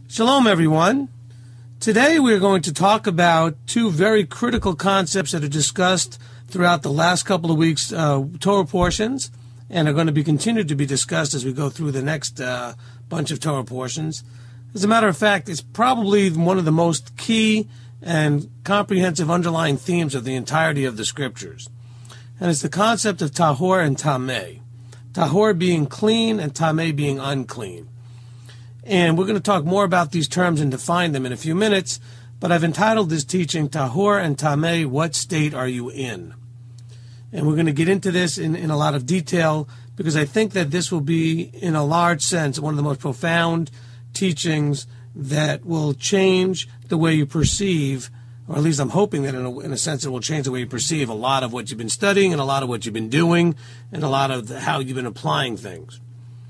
Shalom, everyone. Today we're going to talk about two very critical concepts that are discussed throughout the last couple of weeks' Torah portions and are going to be continued to be discussed as we go through the next bunch of Torah portions. As a matter of fact, it's probably one of the most key and comprehensive underlying themes of the entirety of the Scriptures. And it's the concept of tahor and tameh. Tahor being clean and tameh being unclean. And we're going to talk more about these terms and define them in a few minutes, but I've entitled this teaching, Tahor and Tameh, What State Are You In? And we're going to get into this in a lot of detail because I think that this will be, in a large sense, one of the most profound teachings that will change the way you perceive, or at least I'm hoping that in a sense it will change the way you perceive a lot of what you've been studying and a lot of what you've been doing and a lot of how you've been applying things.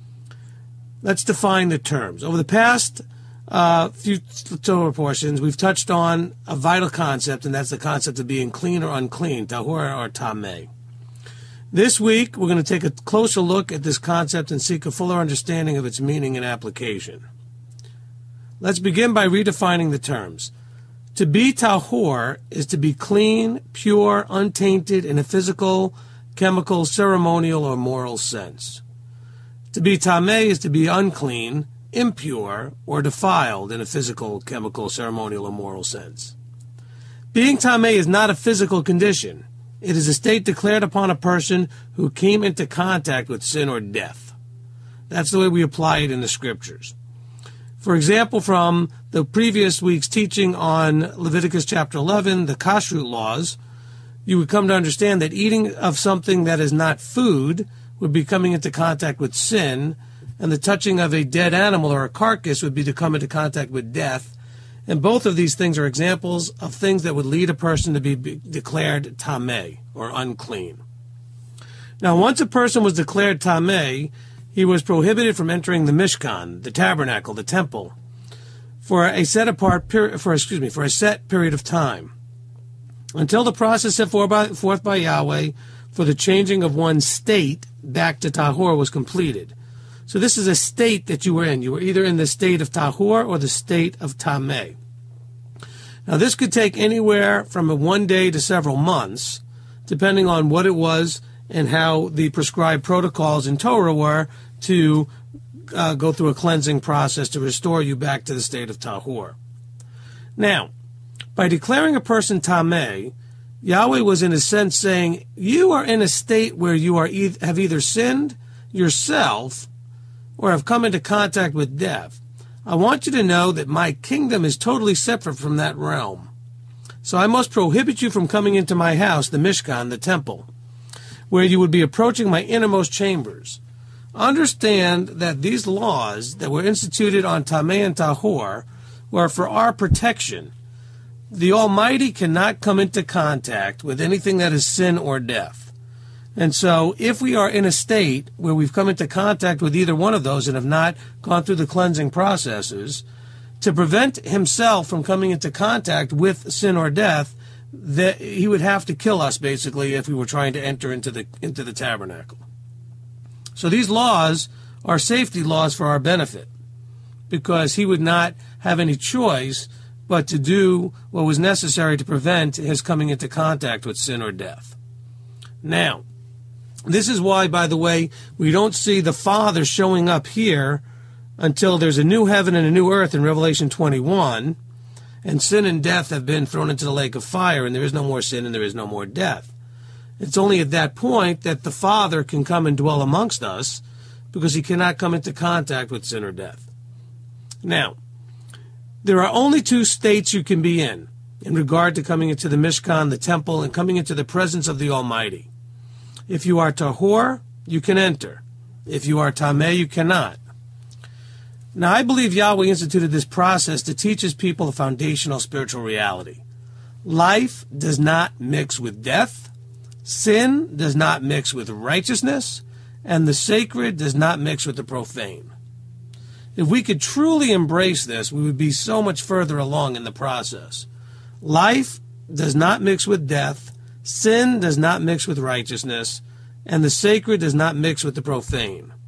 Let's define the terms. Over the past few Torah portions, we've touched on a vital concept, and that's the concept of being clean or unclean, tahor or tameh. This week, we're going to take a closer look at this concept and seek a fuller understanding of its meaning and application. Let's begin by redefining the terms. To be tahor is to be clean, pure, untainted in a physical, chemical, ceremonial, or moral sense. To be tameh is to be unclean, impure, or defiled in a physical, chemical, ceremonial, or moral sense. Being tameh is not a physical condition. It is a state declared upon a person who came into contact with sin or death. That's the way we apply it in the Scriptures. For example, from the previous week's teaching on Leviticus chapter 11, the kashrut laws, you would come to understand that eating of something that is not food would be coming into contact with sin, and the touching of a dead animal or a carcass would be to come into contact with death. And both of these things are examples of things that would lead a person to be declared tameh, or unclean. Now, once a person was declared tameh, he was prohibited from entering the Mishkan, the tabernacle, the temple, for a set period of time, until the process set forth by Yahweh for the changing of one's state back to tahor was completed. So this is a state that you were in. You were either in the state of tahor or the state of tameh. Now this could take anywhere from 1 day to several months, depending on what it was and how the prescribed protocols in Torah were to go through a cleansing process to restore you back to the state of tahor. Now, by declaring a person tameh, Yahweh was in a sense saying, you are in a state where you have either sinned yourself or have come into contact with death. I want you to know that my kingdom is totally separate from that realm. So I must prohibit you from coming into my house, the Mishkan, the temple, where you would be approaching my innermost chambers. Understand that these laws that were instituted on Tameh and Tahor were for our protection. The Almighty cannot come into contact with anything that is sin or death. And so if we are in a state where we've come into contact with either one of those and have not gone through the cleansing processes, to prevent himself from coming into contact with sin or death, that he would have to kill us, basically, if we were trying to enter into the tabernacle. So these laws are safety laws for our benefit, because he would not have any choice but to do what was necessary to prevent his coming into contact with sin or death. Now, this is why, by the way, we don't see the Father showing up here until there's a new heaven and a new earth in Revelation 21, and sin and death have been thrown into the lake of fire, and there is no more sin and there is no more death. It's only at that point that the Father can come and dwell amongst us, because he cannot come into contact with sin or death. Now, there are only two states you can be in regard to coming into the Mishkan, the temple, and coming into the presence of the Almighty. If you are tahor, you can enter. If you are tameh, you cannot. Now, I believe Yahweh instituted this process to teach his people a foundational spiritual reality. Life does not mix with death, sin does not mix with righteousness, and the sacred does not mix with the profane. If we could truly embrace this, we would be so much further along in the process. Life does not mix with death, sin does not mix with righteousness, and the sacred does not mix with the profane.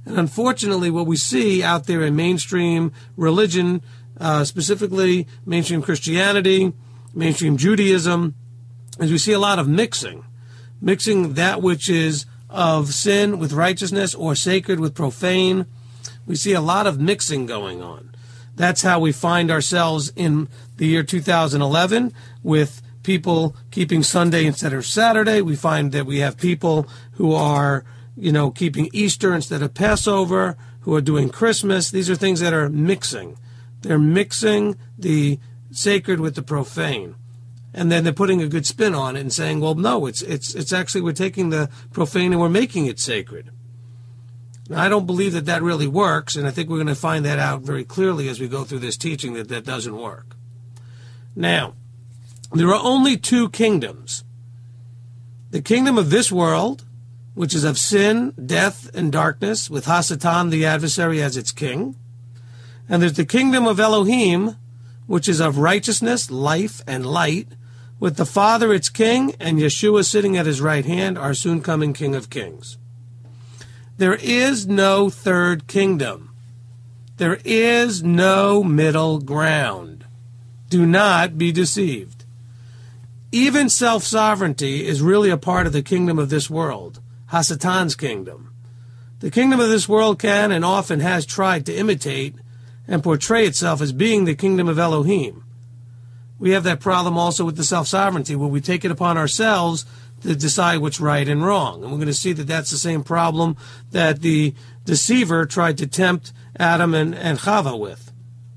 And unfortunately, what we see out there in mainstream religion, specifically mainstream Christianity, mainstream Judaism, is we see a lot of mixing that which is of sin with righteousness or sacred with profane. We see a lot of mixing going on. That's how we find ourselves in the year 2011 with people keeping Sunday instead of Saturday. We find that we have people who are, keeping Easter instead of Passover, who are doing Christmas. These are things that are mixing. They're mixing the sacred with the profane. And then they're putting a good spin on it and saying, well, no, it's actually we're taking the profane and we're making it sacred. Now, I don't believe that really works, and I think we're going to find that out very clearly as we go through this teaching that doesn't work. Now, there are only two kingdoms. The kingdom of this world, which is of sin, death, and darkness, with Hasatan, the adversary, as its king. And there's the kingdom of Elohim, which is of righteousness, life, and light, with the Father its king, and Yeshua sitting at his right hand, our soon-coming King of Kings. There is no third kingdom. There is no middle ground. Do not be deceived. Even self-sovereignty is really a part of the kingdom of this world, Hasatan's kingdom. The kingdom of this world can and often has tried to imitate and portray itself as being the kingdom of Elohim. We have that problem also with the self-sovereignty, where we take it upon ourselves to decide what's right and wrong. And we're going to see that that's the same problem that the deceiver tried to tempt Adam and Chava with.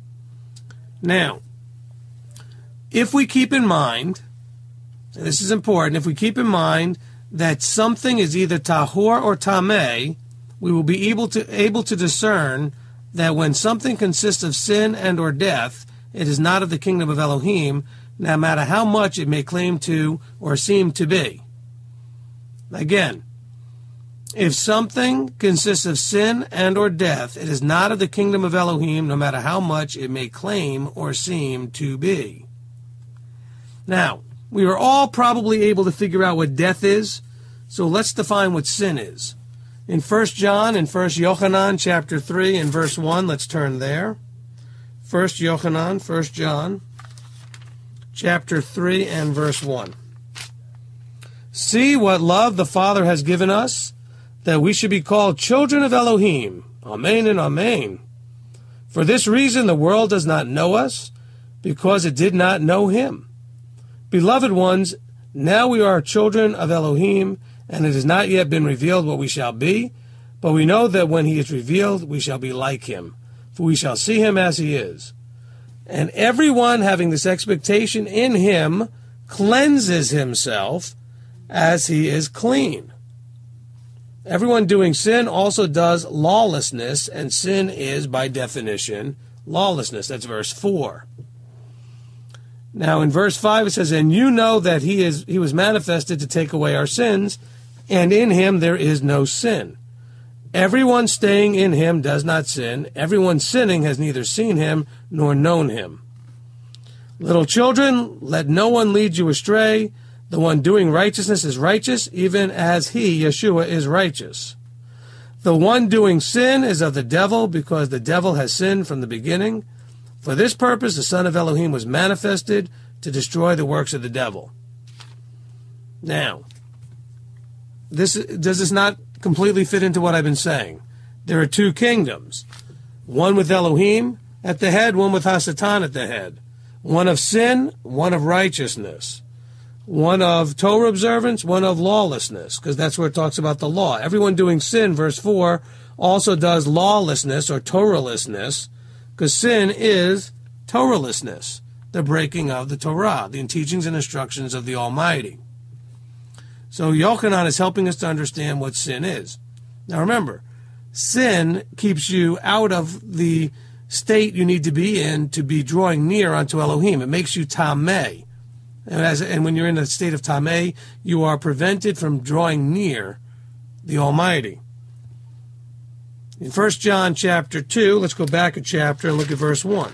Now, if we keep in mind, and this is important, if we keep in mind that something is either tahor or tameh, we will be able to discern that when something consists of sin and or death, it is not of the kingdom of Elohim, no matter how much it may claim to or seem to be. Again, if something consists of sin and or death, it is not of the kingdom of Elohim, no matter how much it may claim or seem to be. Now, we are all probably able to figure out what death is, so let's define what sin is. In 1 John and 1 Yochanan chapter 3 and verse 1, let's turn there. 1 John chapter 3 and verse 1. See what love the Father has given us, that we should be called children of Elohim. Amen and amen. For this reason the world does not know us, because it did not know him. Beloved ones, now we are children of Elohim, and it has not yet been revealed what we shall be, but we know that when he is revealed, we shall be like him, for we shall see him as he is. And everyone having this expectation in him cleanses himself as he is clean. Everyone doing sin also does lawlessness, and sin is, by definition, lawlessness. That's verse 4. Now, in verse 5, it says, and you know that he was manifested to take away our sins, and in him there is no sin. Everyone staying in him does not sin. Everyone sinning has neither seen him nor known him. Little children, let no one lead you astray. The one doing righteousness is righteous, even as he, Yeshua, is righteous. The one doing sin is of the devil, because the devil has sinned from the beginning. For this purpose the Son of Elohim was manifested, to destroy the works of the devil. Now, does this not completely fit into what I've been saying? There are two kingdoms. One with Elohim at the head, one with Hasatan at the head. One of sin, one of righteousness. One of Torah observance, one of lawlessness, because that's where it talks about the law. Everyone doing sin, verse 4, also does lawlessness or Torahlessness, because sin is Torahlessness, the breaking of the Torah, the teachings and instructions of the Almighty. So Yochanan is helping us to understand what sin is. Now remember, sin keeps you out of the state you need to be in to be drawing near unto Elohim. It makes you tameh. And when you're in a state of tameh, you are prevented from drawing near the Almighty. In 1 John chapter 2, let's go back a chapter and look at verse 1. It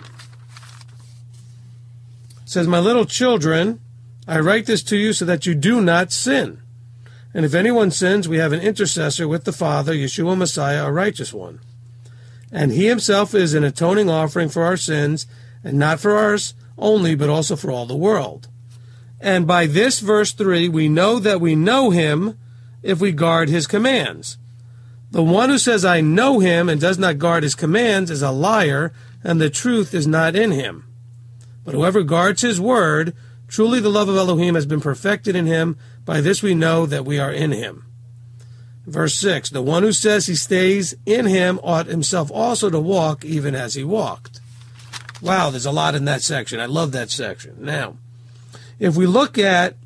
says, my little children, I write this to you so that you do not sin. And if anyone sins, we have an intercessor with the Father, Yeshua Messiah, a righteous one. And he himself is an atoning offering for our sins, and not for ours only, but also for all the world. And by this, verse 3, we know that we know him if we guard his commands. The one who says, I know him, and does not guard his commands is a liar, and the truth is not in him. But whoever guards his word, truly the love of Elohim has been perfected in him. By this we know that we are in him. Verse 6, the one who says he stays in him ought himself also to walk even as he walked. Wow, there's a lot in that section. I love that section. Now, if we look at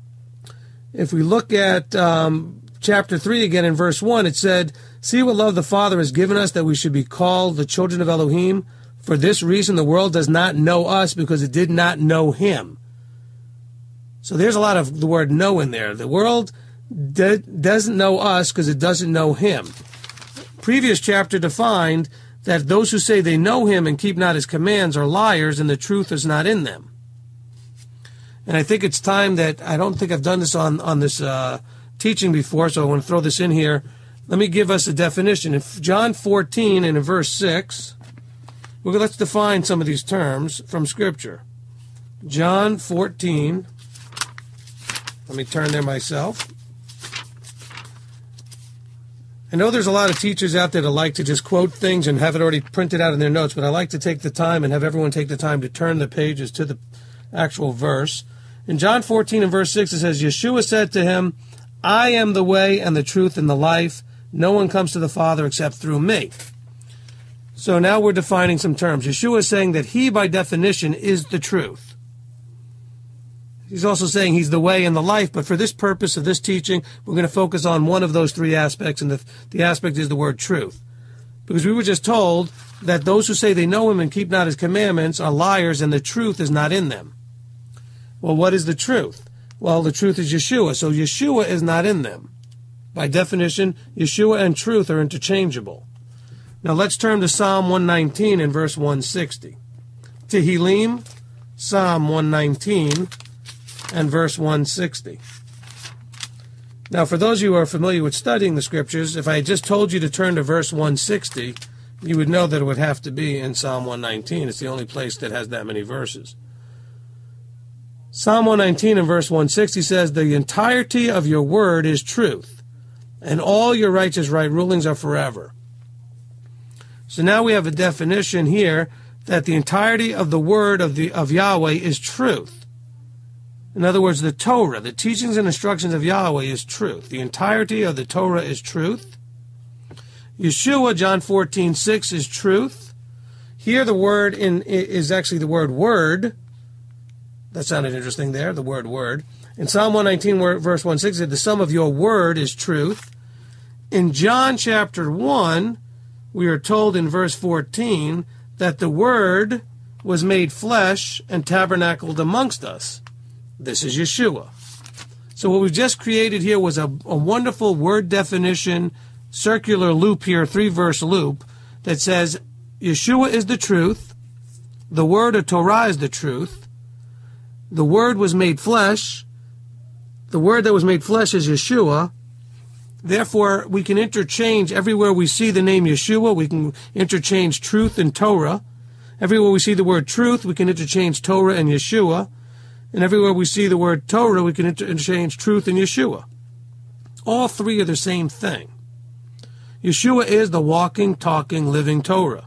chapter 3 again in verse 1, it said, see what love the Father has given us, that we should be called the children of Elohim. For this reason the world does not know us, because it did not know him. So there's a lot of the word know in there. The world doesn't know us because it doesn't know him. Previous chapter defined that those who say they know him and keep not his commands are liars, and the truth is not in them. And I think it's time that, I don't think I've done this on this teaching before, so I want to throw this in here. Let me give us a definition. In John 14 and in verse 6, let's define some of these terms from Scripture. John 14, let me turn there myself. I know there's a lot of teachers out there that like to just quote things and have it already printed out in their notes, but I like to take the time and have everyone take the time to turn the pages to the actual verse. In John 14 and verse 6, it says, Yeshua said to him, I am the way and the truth and the life. No one comes to the Father except through me. So now we're defining some terms. Yeshua is saying that he, by definition, is the truth. He's also saying he's the way and the life, but for this purpose of this teaching, we're going to focus on one of those three aspects, and the aspect is the word truth. Because we were just told that those who say they know him and keep not his commandments are liars, and the truth is not in them. Well, what is the truth? Well, the truth is Yeshua, so Yeshua is not in them. By definition, Yeshua and truth are interchangeable. Now let's turn to Psalm 119 and verse 160. Tehillim, Psalm 119 and verse 160. Now, for those of you who are familiar with studying the Scriptures, if I had just told you to turn to verse 160, you would know that it would have to be in Psalm 119. It's the only place that has that many verses. Psalm 119 and verse 160 says, the entirety of your word is truth, and all your righteous right rulings are forever. So now we have a definition here that the entirety of the word of Yahweh is truth. In other words, the Torah, the teachings and instructions of Yahweh is truth. The entirety of the Torah is truth. Yeshua, John 14:6 is truth. Here the word is actually the word word. That sounded interesting there, the word word. In Psalm 119, verse 160, the sum of your word is truth. In John chapter 1, we are told in verse 14 that the Word was made flesh and tabernacled amongst us. This is Yeshua. So what we've just created here was a wonderful word definition, circular loop here, 3-verse loop, that says Yeshua is the truth, the Word of Torah is the truth, the Word was made flesh, the Word that was made flesh is Yeshua. Therefore, we can interchange everywhere we see the name Yeshua, we can interchange truth and Torah. Everywhere we see the word truth, we can interchange Torah and Yeshua. And everywhere we see the word Torah, we can interchange truth and Yeshua. All three are the same thing. Yeshua is the walking, talking, living Torah.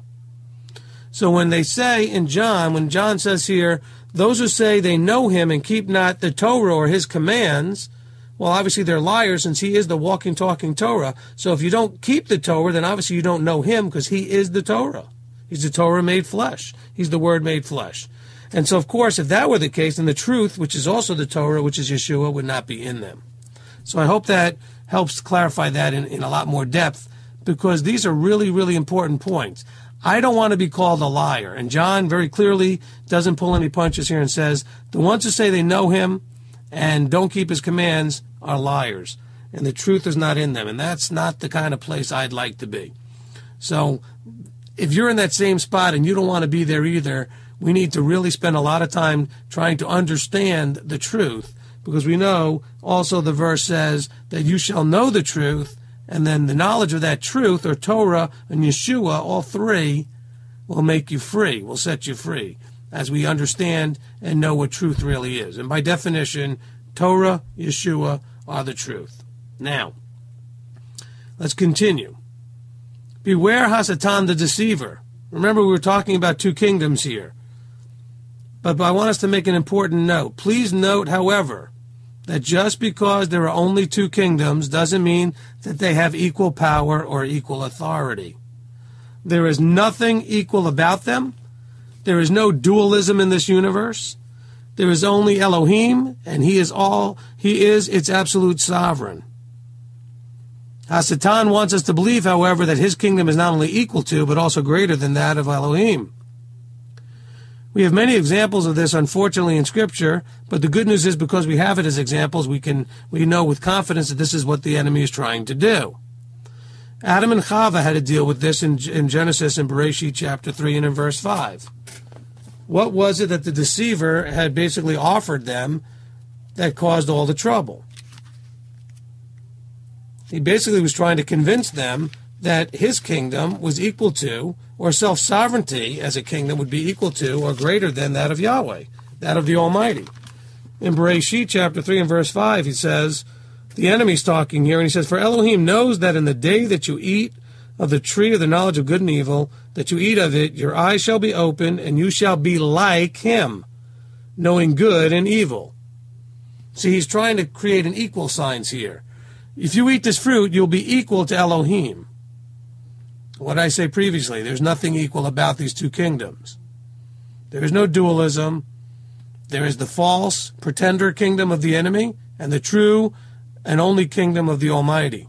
So when they say in John, when John says here, those who say they know him and keep not the Torah or his commands, well, obviously they're liars, since he is the walking, talking Torah. So if you don't keep the Torah, then obviously you don't know him, because he is the Torah. He's the Torah made flesh. He's the Word made flesh. And so, of course, if that were the case, then the truth, which is also the Torah, which is Yeshua, would not be in them. So I hope that helps clarify that in a lot more depth, because these are really, really important points. I don't want to be called a liar. And John very clearly doesn't pull any punches here and says, the ones who say they know him and don't keep his commands are liars, and the truth is not in them. And that's not the kind of place I'd like to be. So if you're in that same spot and you don't want to be there either, we need to really spend a lot of time trying to understand the truth, because we know also the verse says that you shall know the truth, and then the knowledge of that truth, or Torah and Yeshua, all three, will make you free, will set you free, as we understand and know what truth really is. And by definition, Torah, Yeshua are the truth. Now, let's continue. Beware Hasatan the deceiver. Remember, we were talking about two kingdoms here. But I want us to make an important note. Please note, however, that just because there are only two kingdoms doesn't mean that they have equal power or equal authority. There is nothing equal about them. There is no dualism in this universe. There is only Elohim, and He is its absolute sovereign. Hasatan wants us to believe, however, that his kingdom is not only equal to, but also greater than that of Elohim. We have many examples of this, unfortunately, in Scripture, but the good news is because we have it as examples, we know with confidence that this is what the enemy is trying to do. Adam and Chava had to deal with this in Genesis in Bereshit chapter 3 and in verse 5. What was it that the deceiver had basically offered them that caused all the trouble? He basically was trying to convince them that his kingdom was equal to, or self-sovereignty as a kingdom would be equal to or greater than that of Yahweh, that of the Almighty. In Bereshit chapter 3 and verse 5, he says, the enemy's talking here, and he says, for Elohim knows that in the day that you eat of the tree of the knowledge of good and evil, that you eat of it, your eyes shall be opened, and you shall be like him, knowing good and evil. See, he's trying to create an equal signs here. If you eat this fruit, you'll be equal to Elohim. What I say previously, there's nothing equal about these two kingdoms. There is no dualism. There is the false pretender kingdom of the enemy and the true and only kingdom of the Almighty.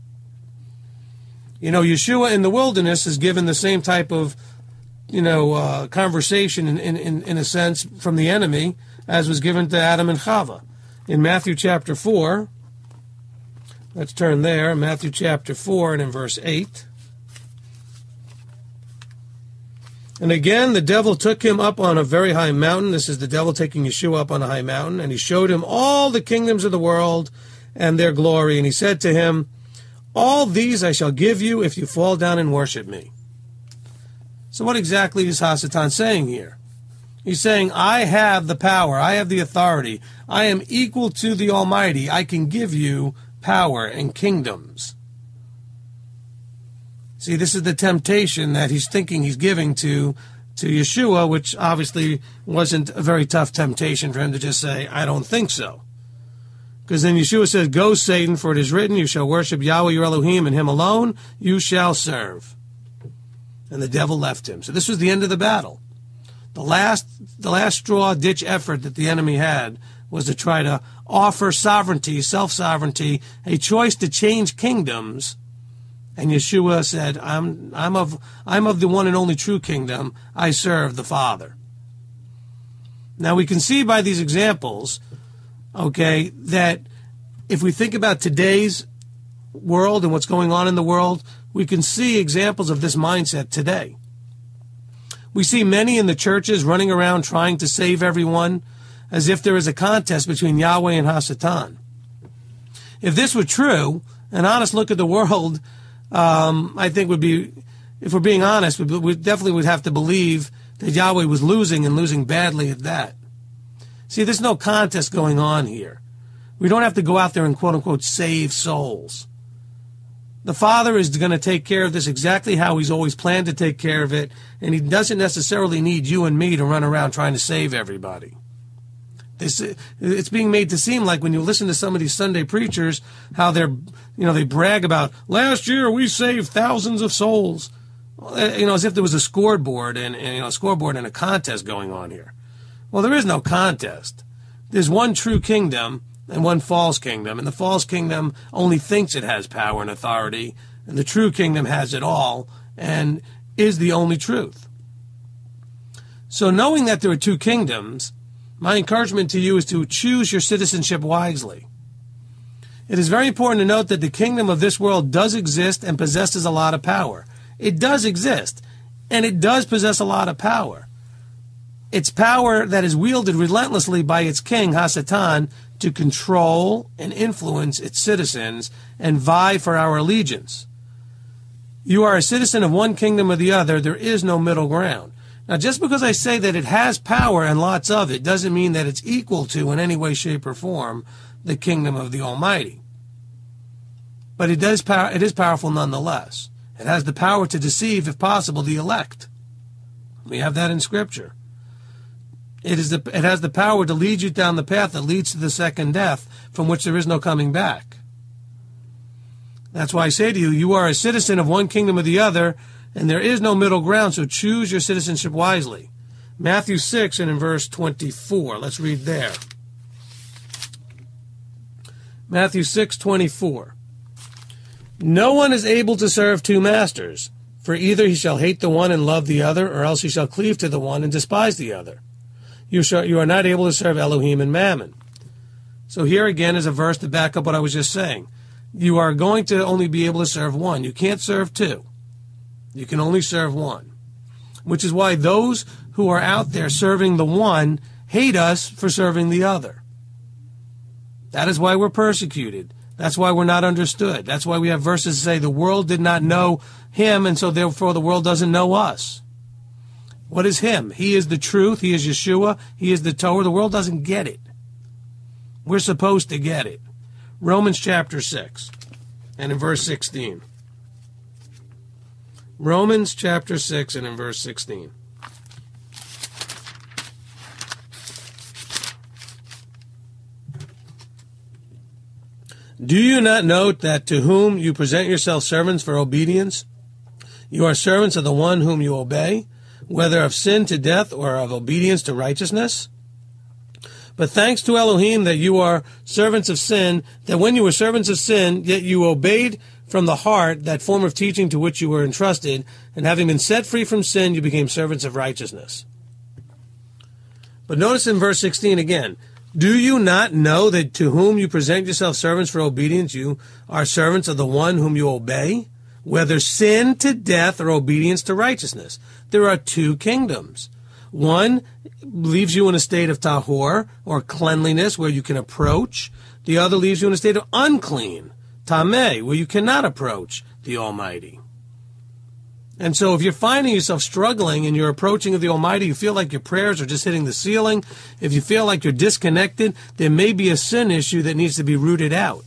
You know, Yeshua in the wilderness is given the same type of, conversation in a sense from the enemy as was given to Adam and Chava. In Matthew chapter 4, let's turn there, Matthew chapter 4 and in verse 8. And again, the devil took him up on a very high mountain. This is the devil taking Yeshua up on a high mountain. And he showed him all the kingdoms of the world and their glory. And he said to him, all these I shall give you if you fall down and worship me. So what exactly is Hasatan saying here? He's saying, I have the power. I have the authority. I am equal to the Almighty. I can give you power and kingdoms. See, this is the temptation that he's thinking he's giving to Yeshua, which obviously wasn't a very tough temptation for him to just say, I don't think so. Because then Yeshua says, go, Satan, for it is written, you shall worship Yahweh your Elohim, and him alone you shall serve. And the devil left him. So this was the end of the battle. The last straw-ditch effort that the enemy had was to try to offer sovereignty, self-sovereignty, a choice to change kingdoms. And Yeshua said, I'm of the one and only true kingdom. I serve the Father. Now we can see by these examples, okay, that if we think about today's world and what's going on in the world, we can see examples of this mindset today. We see many in the churches running around trying to save everyone as if there is a contest between Yahweh and Hasatan. If this were true, an honest look at the world, I think would be, if we're being honest, we definitely would have to believe that Yahweh was losing and losing badly at that. See, there's no contest going on here. We don't have to go out there and quote-unquote save souls. The Father is going to take care of this exactly how He's always planned to take care of it, and He doesn't necessarily need you and me to run around trying to save everybody. It's being made to seem like when you listen to some of these Sunday preachers, how they brag about, last year we saved thousands of souls, as if there was a scoreboard and a contest going on here. Well, there is no contest. There's one true kingdom and one false kingdom, and the false kingdom only thinks it has power and authority, and the true kingdom has it all and is the only truth. So knowing that there are two kingdoms, my encouragement to you is to choose your citizenship wisely. It is very important to note that the kingdom of this world does exist and possesses a lot of power. It does exist, and it does possess a lot of power. It's power that is wielded relentlessly by its king, Hasatan, to control and influence its citizens and vie for our allegiance. You are a citizen of one kingdom or the other. There is no middle ground. Now, just because I say that it has power and lots of it doesn't mean that it's equal to, in any way, shape, or form, the kingdom of the Almighty. But it is powerful nonetheless. It has the power to deceive, if possible, the elect. We have that in Scripture. It has the power to lead you down the path that leads to the second death, from which there is no coming back. That's why I say to you, you are a citizen of one kingdom or the other, and there is no middle ground, so choose your citizenship wisely. Matthew 6 and in verse 24. Let's read there. Matthew 6:24. No one is able to serve two masters, for either he shall hate the one and love the other, or else he shall cleave to the one and despise the other. You are not able to serve Elohim and Mammon. So here again is a verse to back up what I was just saying. You are going to only be able to serve one. You can't serve two. You can only serve one. Which is why those who are out there serving the one hate us for serving the other. That is why we're persecuted. That's why we're not understood. That's why we have verses that say the world did not know him, and so therefore the world doesn't know us. What is him? He is the truth. He is Yeshua. He is the Torah. The world doesn't get it. We're supposed to get it. Romans chapter 6 and in verse 16. Romans chapter 6 and in verse 16. Do you not note that to whom you present yourselves servants for obedience, you are servants of the one whom you obey, whether of sin to death or of obedience to righteousness? But thanks to Elohim that you are servants of sin, that when you were servants of sin, yet you obeyed from the heart that form of teaching to which you were entrusted, and having been set free from sin, you became servants of righteousness. But notice in verse 16 again, do you not know that to whom you present yourselves servants for obedience, you are servants of the one whom you obey, whether sin to death or obedience to righteousness? There are two kingdoms. One leaves you in a state of tahor, or cleanliness, where you can approach. The other leaves you in a state of unclean, tameh, where you cannot approach the Almighty. And so if you're finding yourself struggling in your approaching of the Almighty, you feel like your prayers are just hitting the ceiling, if you feel like you're disconnected, there may be a sin issue that needs to be rooted out.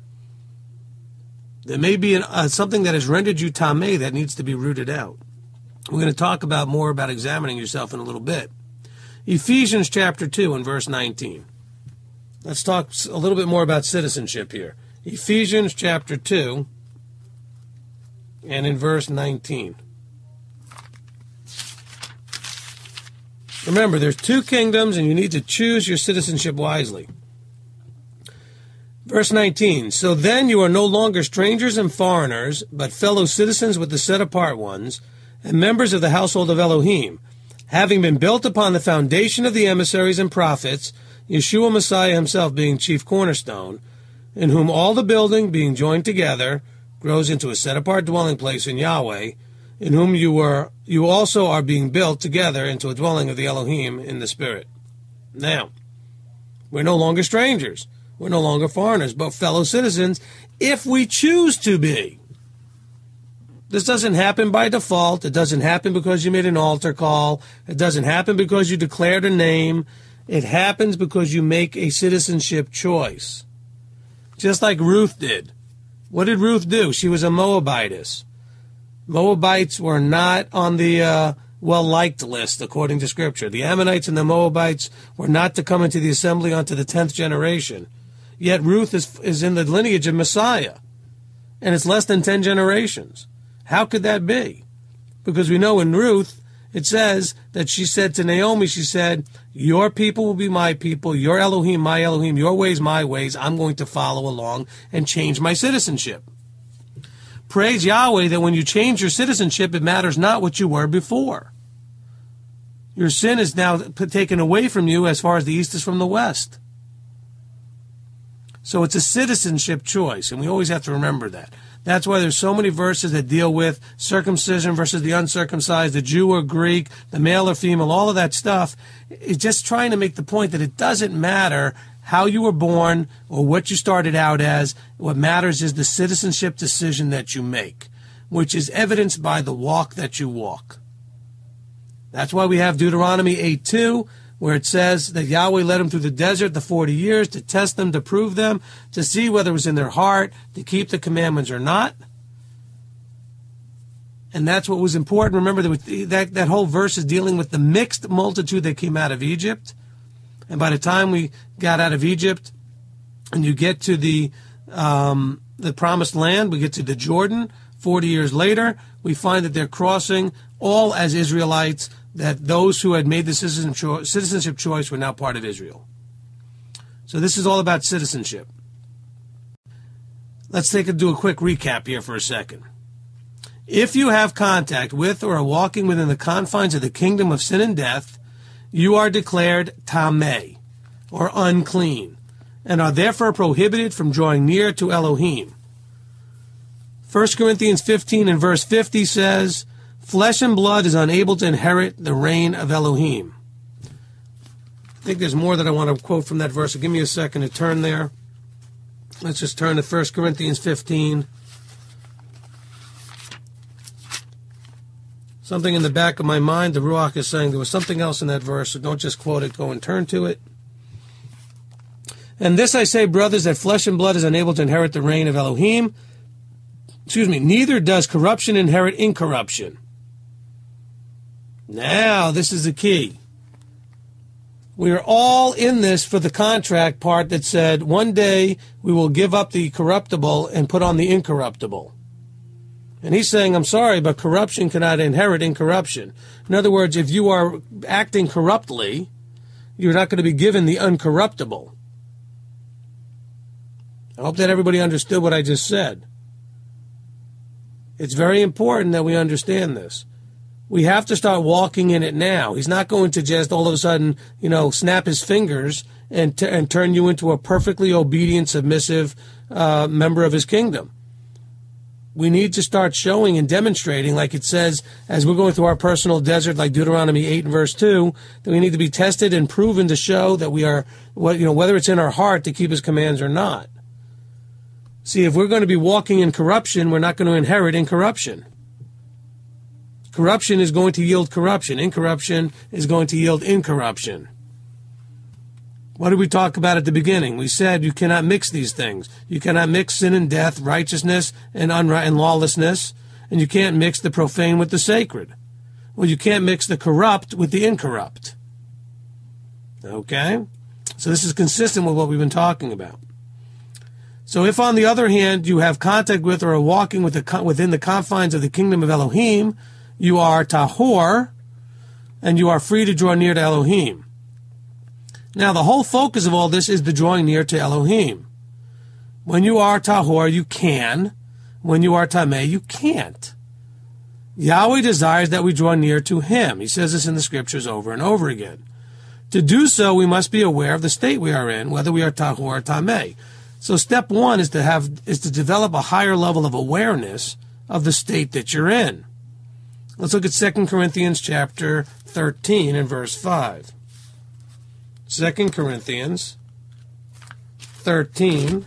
There may be something that has rendered you tameh that needs to be rooted out. We're going to talk more about examining yourself in a little bit. Ephesians chapter 2 and verse 19. Let's talk a little bit more about citizenship here. Ephesians chapter 2 and in verse 19. Remember, there's two kingdoms and you need to choose your citizenship wisely. Verse 19, so then you are no longer strangers and foreigners, but fellow citizens with the set-apart ones, and members of the household of Elohim, having been built upon the foundation of the emissaries and prophets, Yeshua Messiah himself being chief cornerstone, in whom all the building, being joined together, grows into a set-apart dwelling place in Yahweh, in whom you also are being built together into a dwelling of the Elohim in the Spirit. Now, we're no longer strangers. We're no longer foreigners, but fellow citizens, if we choose to be. This doesn't happen by default. It doesn't happen because you made an altar call. It doesn't happen because you declared a name. It happens because you make a citizenship choice. Just like Ruth did. What did Ruth do? She was a Moabitess. Moabites were not on the well-liked list, according to Scripture. The Ammonites and the Moabites were not to come into the assembly unto the 10th generation. Yet Ruth is in the lineage of Messiah. And it's less than 10 generations. How could that be? Because we know in Ruth, it says that she said to Naomi, she said, your people will be my people, your Elohim, my Elohim, your ways, my ways. I'm going to follow along and change my citizenship. Praise Yahweh that when you change your citizenship, it matters not what you were before. Your sin is now taken away from you as far as the east is from the west. So it's a citizenship choice, and we always have to remember that. That's why there's so many verses that deal with circumcision versus the uncircumcised, the Jew or Greek, the male or female, all of that stuff. It's just trying to make the point that it doesn't matter how you were born or what you started out as. What matters is the citizenship decision that you make, which is evidenced by the walk that you walk. That's why we have Deuteronomy 8:2, where it says that Yahweh led them through the desert the 40 years to test them, to prove them, to see whether it was in their heart to keep the commandments or not. And that's what was important. Remember, that whole verse is dealing with the mixed multitude that came out of Egypt. And by the time we got out of Egypt and you get to the promised land, we get to the Jordan, 40 years later, we find that they're crossing all as Israelites, that those who had made the citizenship choice were now part of Israel. So this is all about citizenship. Let's do a quick recap here for a second. If you have contact with or are walking within the confines of the kingdom of sin and death, you are declared tameh, or unclean, and are therefore prohibited from drawing near to Elohim. 1 Corinthians 15 and verse 50 says, flesh and blood is unable to inherit the reign of Elohim. I think there's more that I want to quote from that verse, so give me a second to turn there. Let's just turn to 1 Corinthians 15. Something in the back of my mind, the Ruach is saying there was something else in that verse, so don't just quote it, go and turn to it. And this I say, brothers, that flesh and blood is unable to inherit the reign of Elohim. Neither does corruption inherit incorruption. Now, this is the key. We are all in this for the contract part that said, one day we will give up the corruptible and put on the incorruptible. And he's saying, I'm sorry, but corruption cannot inherit incorruption. In other words, if you are acting corruptly, you're not going to be given the uncorruptible. I hope that everybody understood what I just said. It's very important that we understand this. We have to start walking in it now. He's not going to just all of a sudden, snap his fingers and turn you into a perfectly obedient, submissive member of his kingdom. We need to start showing and demonstrating, like it says, as we're going through our personal desert, like Deuteronomy 8 and verse 2, that we need to be tested and proven to show that we are, whether it's in our heart to keep his commands or not. See, if we're going to be walking in corruption, we're not going to inherit incorruption. Corruption is going to yield corruption. Incorruption is going to yield incorruption. What did we talk about at the beginning? We said you cannot mix these things. You cannot mix sin and death, righteousness and lawlessness, and you can't mix the profane with the sacred. Well, you can't mix the corrupt with the incorrupt. Okay? So this is consistent with what we've been talking about. So if, on the other hand, you have contact with or are walking within the confines of the kingdom of Elohim, you are tahor, and you are free to draw near to Elohim. Now, the whole focus of all this is the drawing near to Elohim. When you are tahor, you can. When you are tameh, you can't. Yahweh desires that we draw near to him. He says this in the scriptures over and over again. To do so, we must be aware of the state we are in, whether we are tahor or tameh. So step one is to develop a higher level of awareness of the state that you're in. Let's look at 2 Corinthians chapter 13 and verse 5. 2 Corinthians 13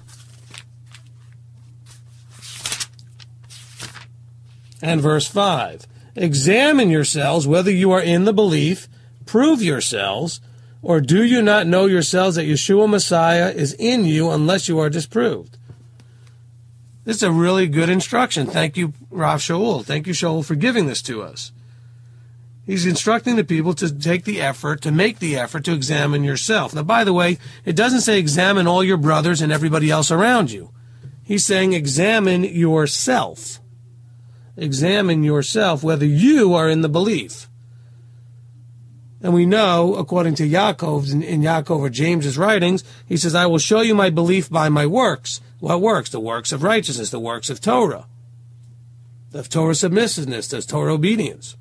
and verse 5. Examine yourselves whether you are in the belief, prove yourselves, or do you not know yourselves that Yeshua Messiah is in you unless you are disproved? This is a really good instruction. Thank you, Rav Shaul. Thank you, Shaul, for giving this to us. He's instructing the people to make the effort to examine yourself. Now, by the way, it doesn't say examine all your brothers and everybody else around you. He's saying examine yourself. Examine yourself whether you are in the belief. And we know, according to Yaakov, in Yaakov or James's writings, he says, I will show you my belief by my works. What works? The works of righteousness, the works of Torah. Of Torah submissiveness, the Torah obedience.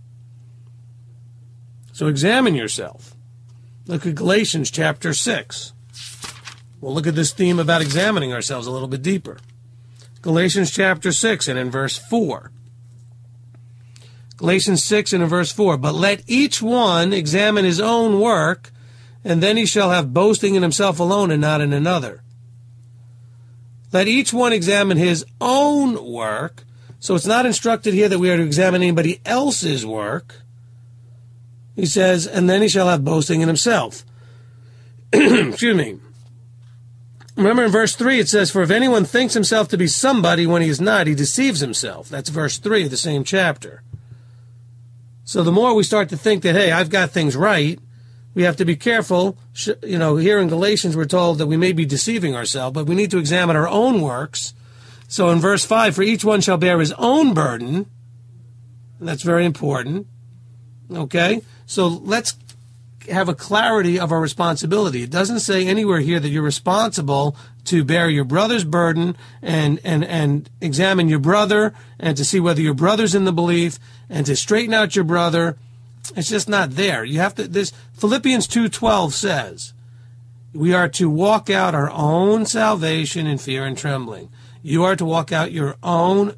So examine yourself. Look at Galatians chapter 6. We'll look at this theme about examining ourselves a little bit deeper. Galatians chapter 6 and in verse 4. Galatians 6 and in verse 4. But let each one examine his own work, and then he shall have boasting in himself alone and not in another. Let each one examine his own work. So it's not instructed here that we are to examine anybody else's work. He says, and then he shall have boasting in himself. Excuse me. Remember in verse 3 it says, for if anyone thinks himself to be somebody when he is not, he deceives himself. That's verse 3 of the same chapter. So the more we start to think that, hey, I've got things right, we have to be careful. Here in Galatians we're told that we may be deceiving ourselves, but we need to examine our own works. So in verse 5, for each one shall bear his own burden. And that's very important. Okay? So let's have a clarity of our responsibility. It doesn't say anywhere here that you're responsible to bear your brother's burden and examine your brother and to see whether your brother's in the belief and to straighten out your brother. It's just not there. You have to. This Philippians 2:12 says we are to walk out our own salvation in fear and trembling. You are to walk out your own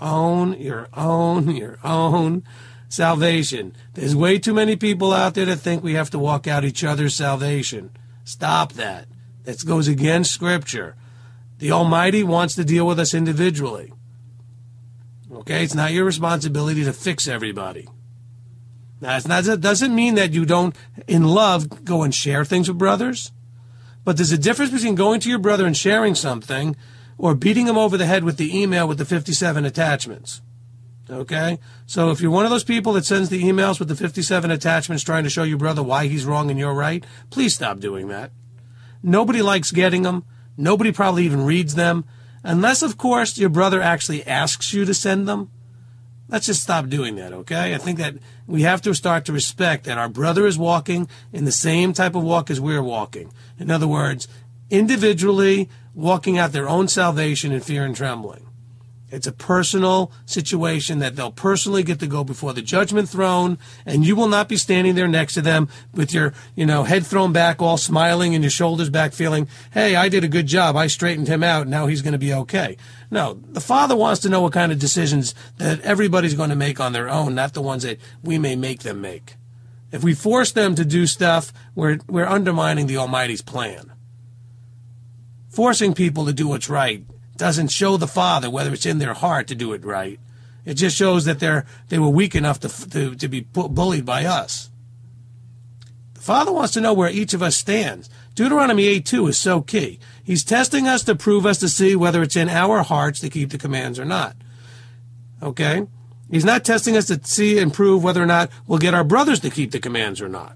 salvation. There's way too many people out there that think we have to walk out each other's salvation. Stop that. That goes against Scripture. The Almighty wants to deal with us individually. Okay? It's not your responsibility to fix everybody. Now, it doesn't mean that you don't, in love, go and share things with brothers. But there's a difference between going to your brother and sharing something or beating him over the head with the email with the 57 attachments. Okay? So if you're one of those people that sends the emails with the 57 attachments trying to show your brother why he's wrong and you're right, please stop doing that. Nobody likes getting them. Nobody probably even reads them. Unless, of course, your brother actually asks you to send them. Let's just stop doing that, okay? I think that we have to start to respect that our brother is walking in the same type of walk as we're walking. In other words, individually walking out their own salvation in fear and trembling. It's a personal situation that they'll personally get to go before the judgment throne, and you will not be standing there next to them with your, head thrown back, all smiling, and your shoulders back feeling, hey, I did a good job. I straightened him out. Now he's going to be okay. No, the Father wants to know what kind of decisions that everybody's going to make on their own, not the ones that we may make them make. If we force them to do stuff, we're undermining the Almighty's plan. Forcing people to do what's right doesn't show the Father whether it's in their heart to do it right. It just shows that they were weak enough to be bullied by us. The Father wants to know where each of us stands. Deuteronomy 8:2 is so key. He's testing us to prove us to see whether it's in our hearts to keep the commands or not. Okay? He's not testing us to see and prove whether or not we'll get our brothers to keep the commands or not.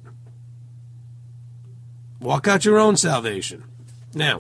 Walk out your own salvation. Now,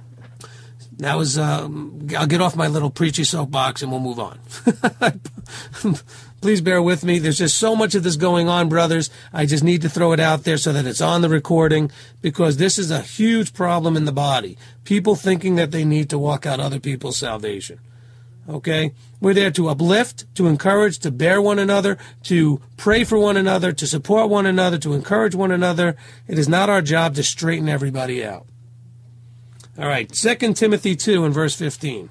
I'll get off my little preachy soapbox and we'll move on. Please bear with me. There's just so much of this going on, brothers. I just need to throw it out there so that it's on the recording because this is a huge problem in the body. People thinking that they need to walk out other people's salvation. Okay? We're there to uplift, to encourage, to bear one another, to pray for one another, to support one another, to encourage one another. It is not our job to straighten everybody out. All right, 2 Timothy 2 and verse 15.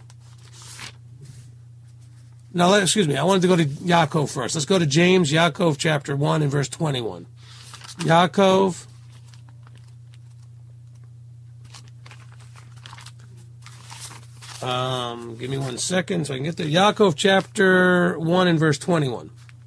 No, excuse me, I wanted to go to Yaakov first. Let's go to James, Yaakov chapter 1 and verse 21. Yaakov. Give me 1 second so I can get there. Yaakov chapter 1 and verse 21.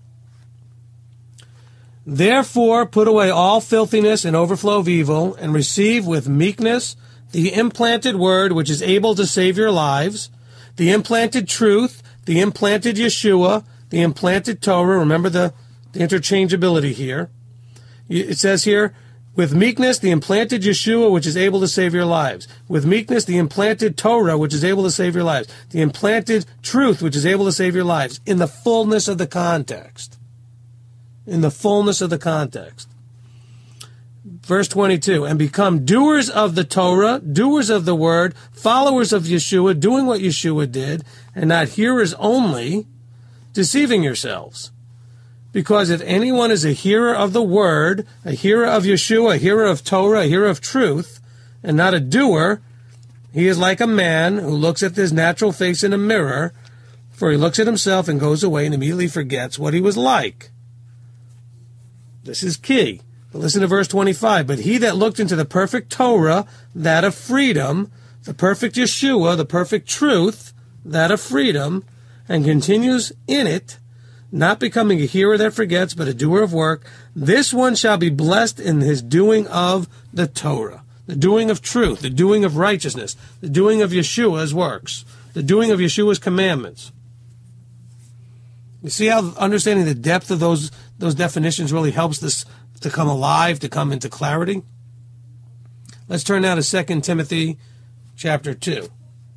Therefore, put away all filthiness and overflow of evil, and receive with meekness the implanted word which is able to save your lives, the implanted truth, the implanted Yeshua, the implanted Torah. Remember the interchangeability here. It says here, with meekness, the implanted Yeshua, which is able to save your lives. With meekness, the implanted Torah, which is able to save your lives. The implanted truth, which is able to save your lives. In the fullness of the context. In the fullness of the context. Verse 22, and become doers of the Torah, doers of the word, followers of Yeshua, doing what Yeshua did, and not hearers only, deceiving yourselves. Because if anyone is a hearer of the word, a hearer of Yeshua, a hearer of Torah, a hearer of truth, and not a doer, he is like a man who looks at his natural face in a mirror, for he looks at himself and goes away and immediately forgets what he was like. This is key. But listen to verse 25. But he that looked into the perfect Torah, that of freedom, the perfect Yeshua, the perfect truth, that of freedom, and continues in it, not becoming a hearer that forgets, but a doer of work, this one shall be blessed in his doing of the Torah, the doing of truth, the doing of righteousness, the doing of Yeshua's works, the doing of Yeshua's commandments. You see how understanding the depth of those definitions really helps this to come alive, to come into clarity? Let's turn now to 2 Timothy chapter 2.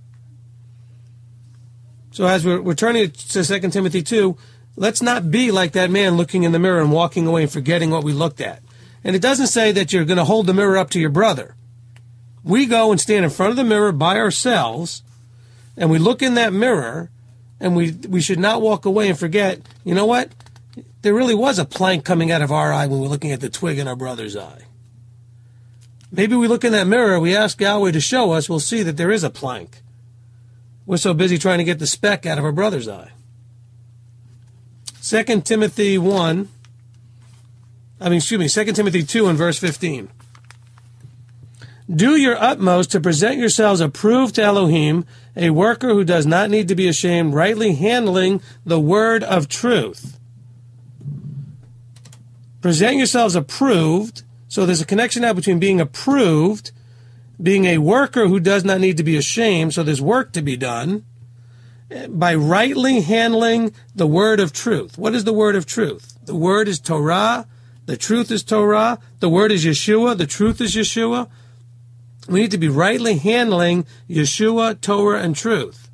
So as we're turning to 2 Timothy 2, let's not be like that man looking in the mirror and walking away and forgetting what we looked at. And it doesn't say that you're going to hold the mirror up to your brother. We go and stand in front of the mirror by ourselves, and we look in that mirror, and we should not walk away and forget, you know what? There really was a plank coming out of our eye when we're looking at the twig in our brother's eye. Maybe we look in that mirror, we ask Yahweh to show us, we'll see that there is a plank. We're so busy trying to get the speck out of our brother's eye. 2 Timothy 2 Timothy 2 and verse 15. Do your utmost to present yourselves approved to Elohim, a worker who does not need to be ashamed, rightly handling the word of truth. Present yourselves approved. So there's a connection now between being approved, being a worker who does not need to be ashamed, so there's work to be done, by rightly handling the word of truth. What is the word of truth? The word is Torah. The truth is Torah. The word is Yeshua. The truth is Yeshua. We need to be rightly handling Yeshua, Torah, and truth.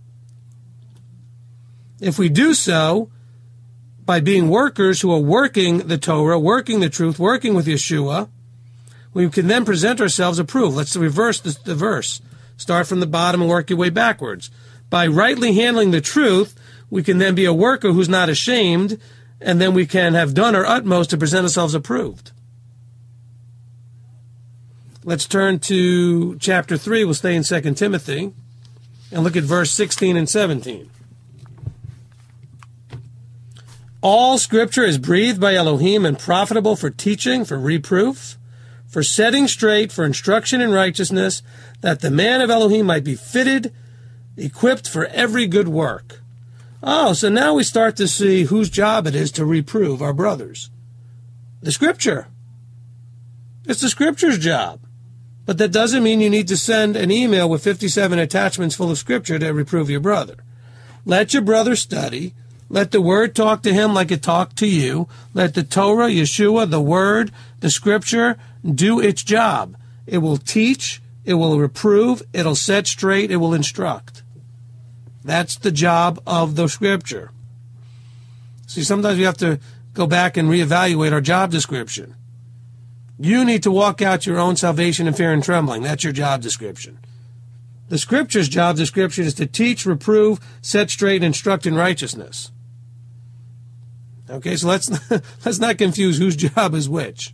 If we do so by being workers who are working the Torah, working the truth, working with Yeshua, we can then present ourselves approved. Let's reverse the verse. Start from the bottom and work your way backwards. By rightly handling the truth, we can then be a worker who's not ashamed, and then we can have done our utmost to present ourselves approved. Let's turn to chapter 3. We'll stay in 2 Timothy and look at verse 16 and 17. All Scripture is breathed by Elohim and profitable for teaching, for reproof, for setting straight, for instruction in righteousness, that the man of Elohim might be fitted, equipped for every good work. Oh, so now we start to see whose job it is to reprove our brothers. The Scripture. It's the Scripture's job. But that doesn't mean you need to send an email with 57 attachments full of Scripture to reprove your brother. Let your brother study. Let the Word talk to him like it talked to you. Let the Torah, Yeshua, the Word, the Scripture do its job. It will teach. It will reprove. It'll set straight. It will instruct. That's the job of the Scripture. See, sometimes we have to go back and reevaluate our job description. You need to walk out your own salvation in fear and trembling. That's your job description. The Scripture's job description is to teach, reprove, set straight, and instruct in righteousness. Okay, so let's not confuse whose job is which.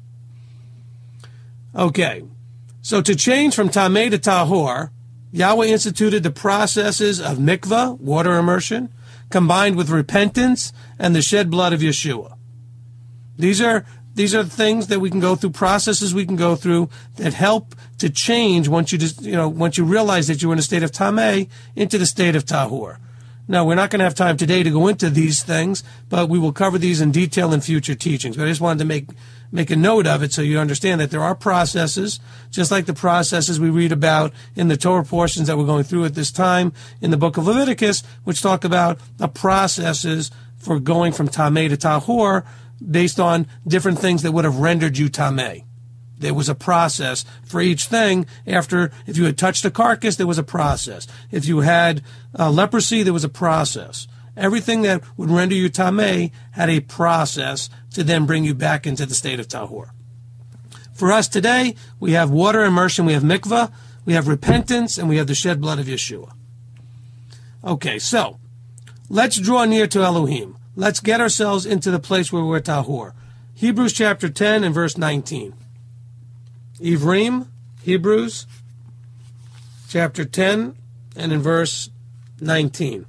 Okay, so to change from Tameh to Tahor, Yahweh instituted the processes of mikvah, water immersion, combined with repentance and the shed blood of Yeshua. These are things that we can go through, processes we can go through that help to change once you realize that you're in a state of Tameh into the state of Tahor. Now, we're not going to have time today to go into these things, but we will cover these in detail in future teachings. But I just wanted to make a note of it so you understand that there are processes, just like the processes we read about in the Torah portions that we're going through at this time in the book of Leviticus, which talk about the processes for going from Tameh to Tahor based on different things that would have rendered you Tameh. There was a process for each thing. If you had touched a carcass, there was a process. If you had leprosy, there was a process. Everything that would render you Tameh had a process to then bring you back into the state of Tahor. For us today, we have water immersion, we have mikvah, we have repentance, and we have the shed blood of Yeshua. Okay, so let's draw near to Elohim. Let's get ourselves into the place where we're Tahor. Hebrews chapter 10 and verse 19. Ivrim, Hebrews, chapter 10, and in verse 19.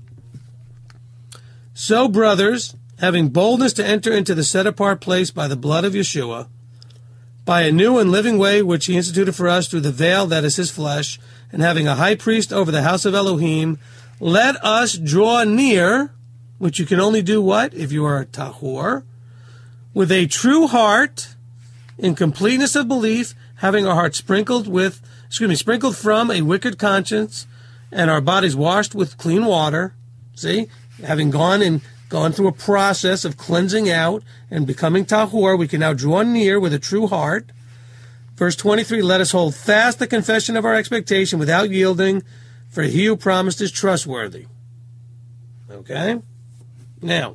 So, brothers, having boldness to enter into the set-apart place by the blood of Yeshua, by a new and living way which he instituted for us through the veil that is his flesh, and having a high priest over the house of Elohim, let us draw near, which you can only do what? If you are tahor, with a true heart, in completeness of belief, having our hearts sprinkled from a wicked conscience, and our bodies washed with clean water. See? Having gone through a process of cleansing out and becoming tahor, we can now draw near with a true heart. Verse 23, let us hold fast the confession of our expectation without yielding, for he who promised is trustworthy. Okay? Now,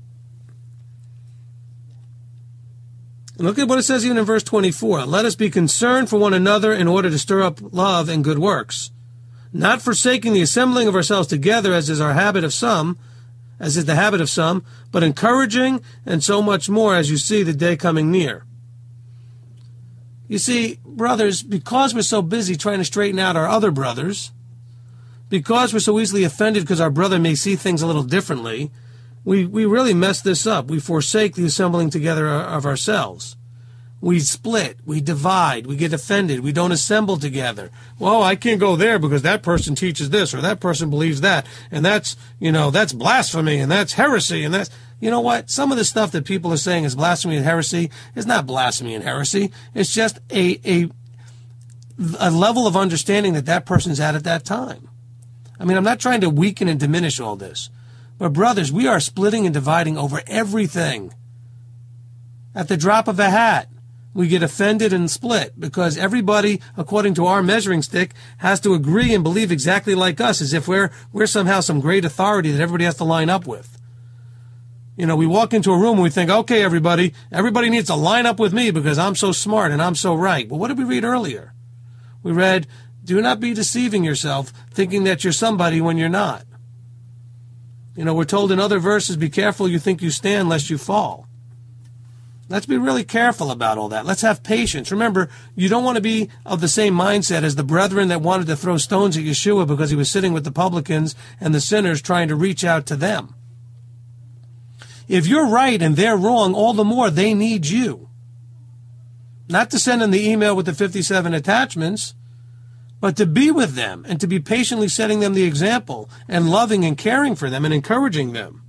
look at what it says even in verse 24. Let us be concerned for one another in order to stir up love and good works, not forsaking the assembling of ourselves together as is the habit of some, but encouraging, and so much more as you see the day coming near. You see, brothers, because we're so busy trying to straighten out our other brothers, because we're so easily offended because our brother may see things a little differently, we really mess this up. We forsake the assembling together of ourselves. We split, we divide, we get offended, we don't assemble together. Well, I can't go there because that person teaches this or that person believes that, and that's blasphemy and that's heresy and that's, you know what? Some of the stuff that people are saying is blasphemy and heresy is not blasphemy and heresy. It's just a level of understanding that person's at that time. I mean, I'm not trying to weaken and diminish all this, but brothers, we are splitting and dividing over everything. At the drop of a hat, we get offended and split because everybody, according to our measuring stick, has to agree and believe exactly like us, as if we're somehow some great authority that everybody has to line up with. You know, we walk into a room and we think, okay, everybody needs to line up with me because I'm so smart and I'm so right. Well, what did we read earlier? We read, do not be deceiving yourself, thinking that you're somebody when you're not. You know, we're told in other verses, be careful you think you stand lest you fall. Let's be really careful about all that. Let's have patience. Remember, you don't want to be of the same mindset as the brethren that wanted to throw stones at Yeshua because he was sitting with the publicans and the sinners trying to reach out to them. If you're right and they're wrong, all the more they need you. Not to send them the email with the 57 attachments, but to be with them and to be patiently setting them the example and loving and caring for them and encouraging them.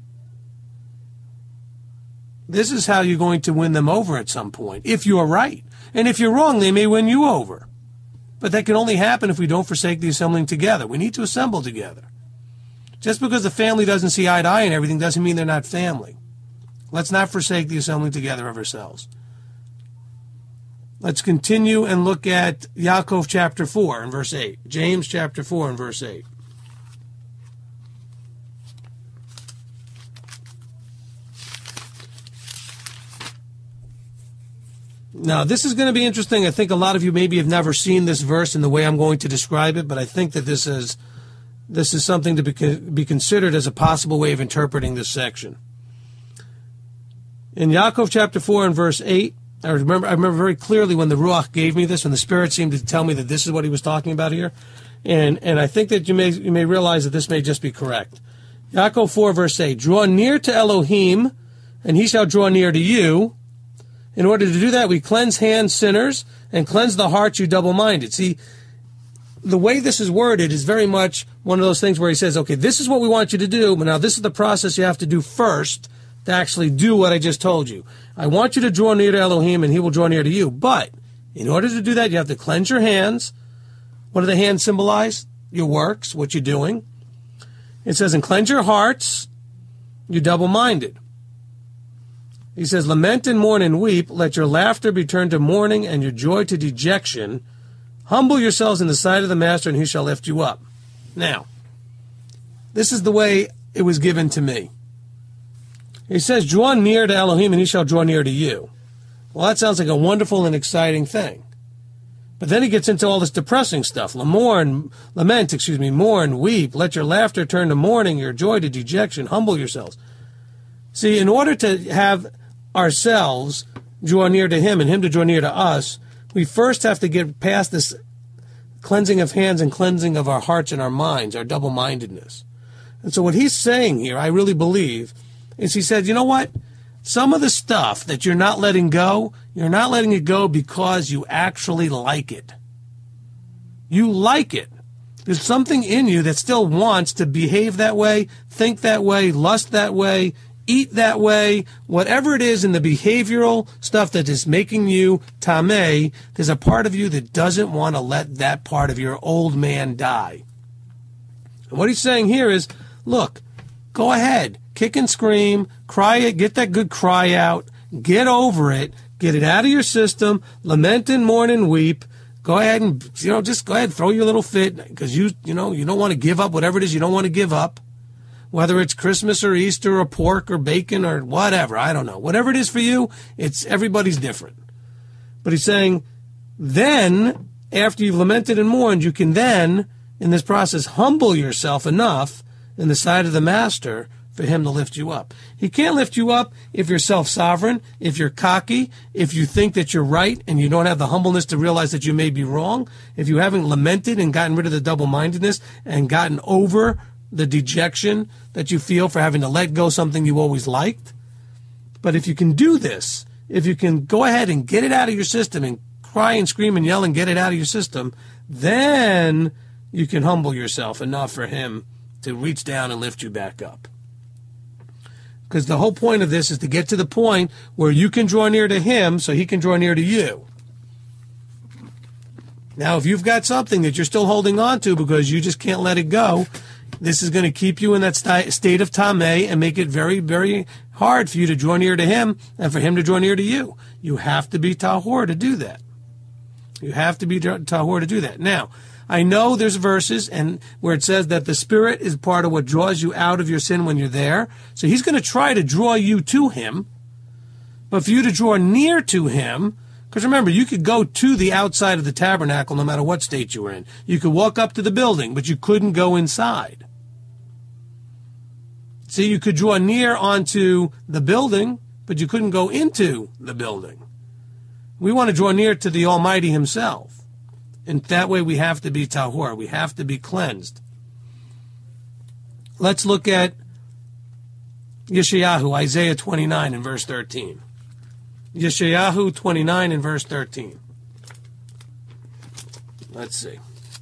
This is how you're going to win them over at some point, if you're right. And if you're wrong, they may win you over. But that can only happen if we don't forsake the assembling together. We need to assemble together. Just because the family doesn't see eye to eye and everything doesn't mean they're not family. Let's not forsake the assembling together of ourselves. Let's continue and look at Yaakov chapter 4 and verse 8. James chapter 4 and verse 8. Now, this is going to be interesting. I think a lot of you maybe have never seen this verse in the way I'm going to describe it, but I think that this is something to be considered as a possible way of interpreting this section. In Yaakov chapter 4 and verse 8, I remember very clearly when the Ruach gave me this, when the Spirit seemed to tell me that this is what he was talking about here. And I think that you may realize that this may just be correct. Yaakov 4 verse 8, draw near to Elohim, and he shall draw near to you. In order to do that, we cleanse hands, sinners, and cleanse the heart, you double-minded. See, the way this is worded is very much one of those things where he says, okay, this is what we want you to do, but now this is the process you have to do first to actually do what I just told you. I want you to draw near to Elohim, and he will draw near to you. But in order to do that, you have to cleanse your hands. What do the hands symbolize? Your works, what you're doing. It says, and cleanse your hearts, you double-minded. He says, lament and mourn and weep. Let your laughter be turned to mourning and your joy to dejection. Humble yourselves in the sight of the Master, and he shall lift you up. Now, this is the way it was given to me. He says, draw near to Elohim, and he shall draw near to you. Well, that sounds like a wonderful and exciting thing. But then he gets into all this depressing stuff. Mourn, weep. Let your laughter turn to mourning, your joy to dejection. Humble yourselves. See, in order to have ourselves draw near to him and him to draw near to us, we first have to get past this cleansing of hands and cleansing of our hearts and our minds, our double-mindedness. And so what he's saying here, I really believe, is he said, you know what? some of the stuff that you're not letting go, you're not letting it go because you actually like it. You like it. There's something in you that still wants to behave that way, think that way, lust that way, eat that way. Whatever it is in the behavioral stuff that is making you tameh, there's a part of you that doesn't want to let that part of your old man die. And what he's saying here is, look, go ahead, kick and scream, cry it, get that good cry out, get over it, get it out of your system, lament and mourn and weep. Go ahead and, just go ahead and throw your little fit because you don't want to give up whatever it is you don't want to give up, whether it's Christmas or Easter or pork or bacon or whatever. I don't know. Whatever it is for you, everybody's different. But he's saying then, after you've lamented and mourned, you can then, in this process, humble yourself enough in the sight of the master for him to lift you up. He can't lift you up if you're self-sovereign, if you're cocky, if you think that you're right and you don't have the humbleness to realize that you may be wrong, if you haven't lamented and gotten rid of the double-mindedness and gotten over the dejection that you feel for having to let go something you always liked. But if you can do this, if you can go ahead and get it out of your system and cry and scream and yell and get it out of your system, then you can humble yourself enough for him to reach down and lift you back up. Because the whole point of this is to get to the point where you can draw near to him so he can draw near to you. Now, if you've got something that you're still holding on to because you just can't let it go, this is going to keep you in that state of tameh and make it very, very hard for you to draw near to him and for him to draw near to you. You have to be tahor to do that. You have to be tahor to do that. Now, I know there's verses and where it says that the Spirit is part of what draws you out of your sin when you're there. So he's going to try to draw you to him. But for you to draw near to him, because remember, you could go to the outside of the tabernacle no matter what state you were in. You could walk up to the building, but you couldn't go inside. See, you could draw near onto the building, but you couldn't go into the building. We want to draw near to the Almighty himself. And that way we have to be tahor. We have to be cleansed. Let's look at Yeshayahu, Isaiah 29 and verse 13. Yeshayahu 29 and verse 13. Let's see.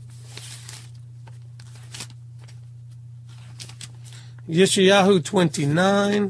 Yeshayahu 29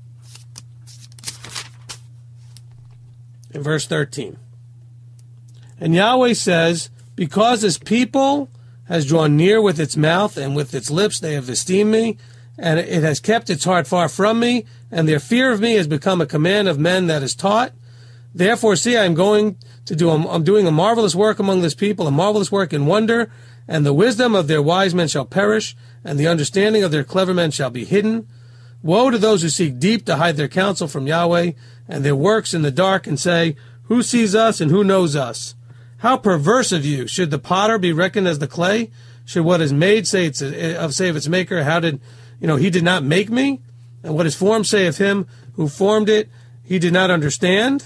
and verse 13. And Yahweh says, because this people has drawn near with its mouth and with its lips they have esteemed me, and it has kept its heart far from me, and their fear of me has become a command of men that is taught. Therefore, see, I'm doing a marvelous work among this people, a marvelous work in wonder, and the wisdom of their wise men shall perish, and the understanding of their clever men shall be hidden. Woe to those who seek deep to hide their counsel from Yahweh, and their works in the dark, and say, who sees us and who knows us? How perverse of you! Should the potter be reckoned as the clay? Should what is made say of its maker, he did not make me? And what his form say of him who formed it, he did not understand?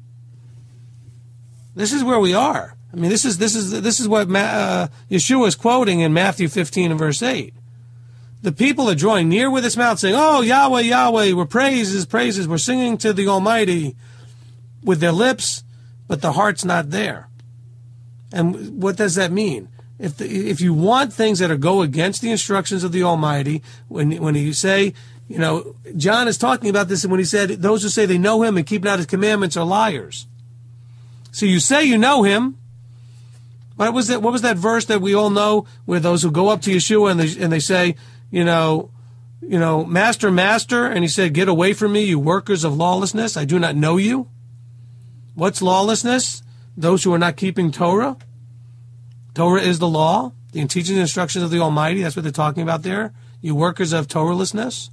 This is where we are. I mean, this is what Yeshua is quoting in Matthew 15 and verse 8. The people are drawing near with its mouth, saying, "Oh, Yahweh, Yahweh, we're praises, we're singing to the Almighty," with their lips, but the heart's not there. And what does that mean? If you want things that go against the instructions of the Almighty, when you say, John is talking about this, and when he said, those who say they know him and keep not his commandments are liars. So you say you know him. What was that verse that we all know, where those who go up to Yeshua and they say, Master, Master, and he said, get away from me, you workers of lawlessness. I do not know you. What's lawlessness? Those who are not keeping Torah. Torah is the law, the teaching and instructions of the Almighty. That's what they're talking about there. You workers of Torahlessness.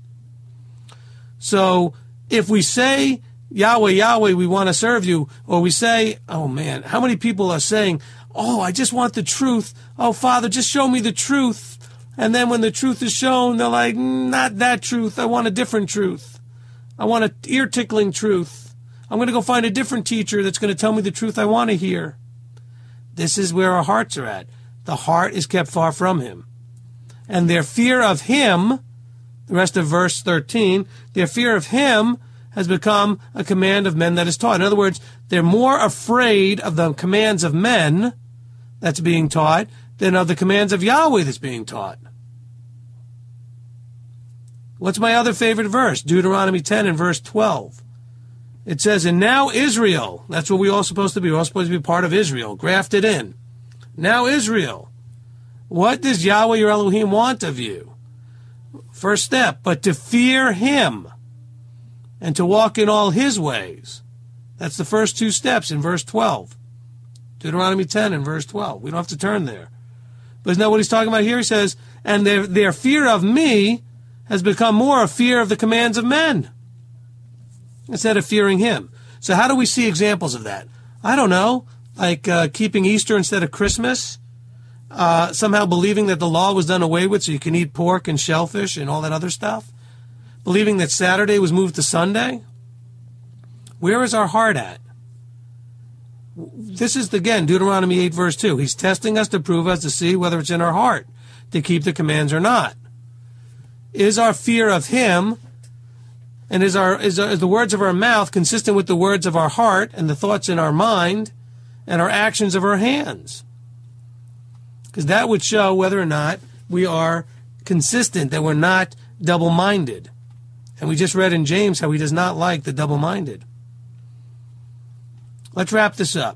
So if we say, Yahweh, Yahweh, we want to serve you, or we say, oh man, how many people are saying, oh, I just want the truth. Oh, Father, just show me the truth. And then when the truth is shown, they're like, not that truth. I want a different truth. I want an ear-tickling truth. I'm going to go find a different teacher that's going to tell me the truth I want to hear. This is where our hearts are at. The heart is kept far from him. And their fear of him, the rest of verse 13, their fear of him has become a command of men that is taught. In other words, they're more afraid of the commands of men that's being taught than of the commands of Yahweh that's being taught. What's my other favorite verse? Deuteronomy 10 and verse 12. It says, and now Israel, that's what we're all supposed to be. We're all supposed to be part of Israel, grafted in. Now Israel, what does Yahweh your Elohim want of you? First step, but to fear him and to walk in all his ways. That's the first two steps in verse 12. Deuteronomy 10 and verse 12. We don't have to turn there. But isn't that what he's talking about here? He says, and their fear of me has become more a fear of the commands of men instead of fearing him. So how do we see examples of that? I don't know, like keeping Easter instead of Christmas, somehow believing that the law was done away with so you can eat pork and shellfish and all that other stuff, believing that Saturday was moved to Sunday. Where is our heart at? This is, again, Deuteronomy 8, verse 2. He's testing us to prove us to see whether it's in our heart to keep the commands or not. Is our fear of him and is the words of our mouth consistent with the words of our heart and the thoughts in our mind and our actions of our hands? Because that would show whether or not we are consistent, that we're not double-minded. And we just read in James how he does not like the double-minded. Let's wrap this up.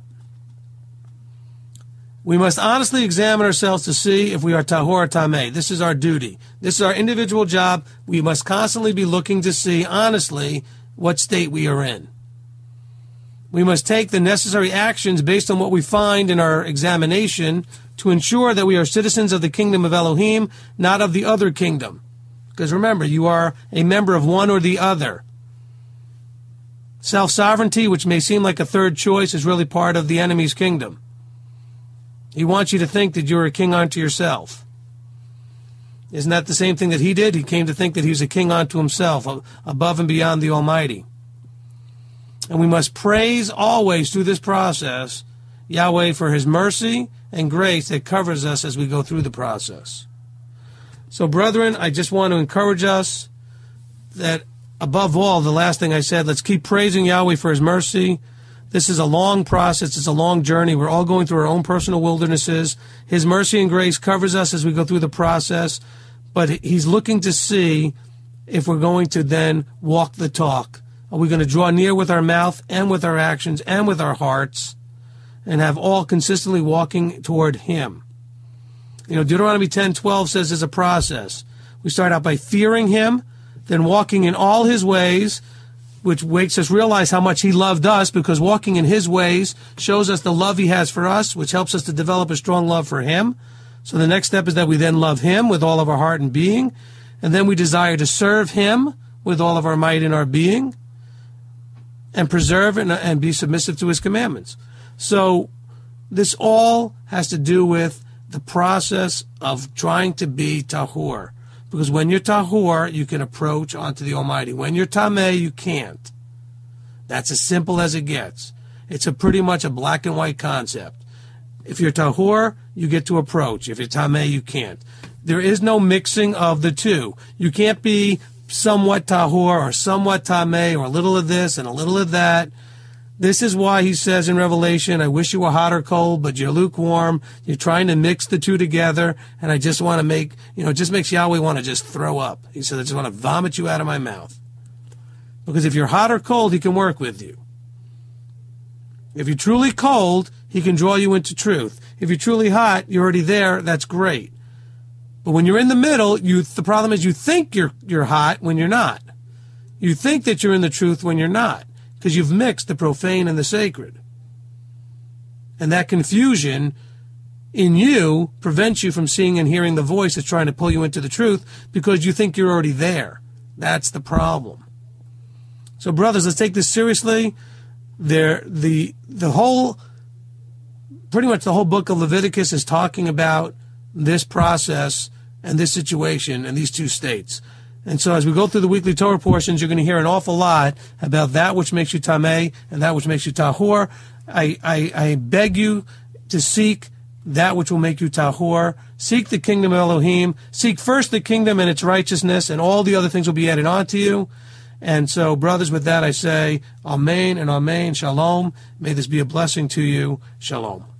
We must honestly examine ourselves to see if we are tahor or tameh. This is our duty. This is our individual job. We must constantly be looking to see honestly what state we are in. We must take the necessary actions based on what we find in our examination to ensure that we are citizens of the kingdom of Elohim, not of the other kingdom. Because remember, you are a member of one or the other. Self-sovereignty, which may seem like a third choice, is really part of the enemy's kingdom. He wants you to think that you're a king unto yourself. Isn't that the same thing that he did? He came to think that he was a king unto himself, above and beyond the Almighty. And we must praise always through this process Yahweh for his mercy and grace that covers us as we go through the process. So, brethren, I just want to encourage us that, above all, the last thing I said, let's keep praising Yahweh for his mercy. This is a long process. It's a long journey. We're all going through our own personal wildernesses. His mercy and grace covers us as we go through the process, but he's looking to see if we're going to then walk the talk. Are we going to draw near with our mouth and with our actions and with our hearts and have all consistently walking toward him? You know, Deuteronomy 10:12 says there's a process. We start out by fearing him, then walking in all his ways, which makes us realize how much he loved us, because walking in his ways shows us the love he has for us, which helps us to develop a strong love for him. So the next step is that we then love him with all of our heart and being, and then we desire to serve him with all of our might and our being, and preserve and be submissive to his commandments. So this all has to do with the process of trying to be tahor. Because when you're tahor, you can approach onto the Almighty. When you're tameh, you can't. That's as simple as it gets. It's pretty much a black and white concept. If you're tahor, you get to approach. If you're tameh, you can't. There is no mixing of the two. You can't be somewhat tahor or somewhat tameh, or a little of this and a little of that. This is why he says in Revelation, I wish you were hot or cold, but you're lukewarm. You're trying to mix the two together, and I just want to make, it just makes Yahweh want to just throw up. He said, I just want to vomit you out of my mouth. Because if you're hot or cold, he can work with you. If you're truly cold, he can draw you into truth. If you're truly hot, you're already there, that's great. But when you're in the middle, the problem is you think you're hot when you're not. You think that you're in the truth when you're not, because you've mixed the profane and the sacred. And that confusion in you prevents you from seeing and hearing the voice that's trying to pull you into the truth, because you think you're already there. That's the problem. So, brothers, let's take this seriously. The whole, pretty much the whole book of Leviticus is talking about this process and this situation and these two states. And so as we go through the weekly Torah portions, you're going to hear an awful lot about that which makes you tameh and that which makes you tahor. I beg you to seek that which will make you tahor. Seek the kingdom of Elohim. Seek first the kingdom and its righteousness, and all the other things will be added on to you. And so, brothers, with that I say, Amen and Amen, Shalom. May this be a blessing to you. Shalom.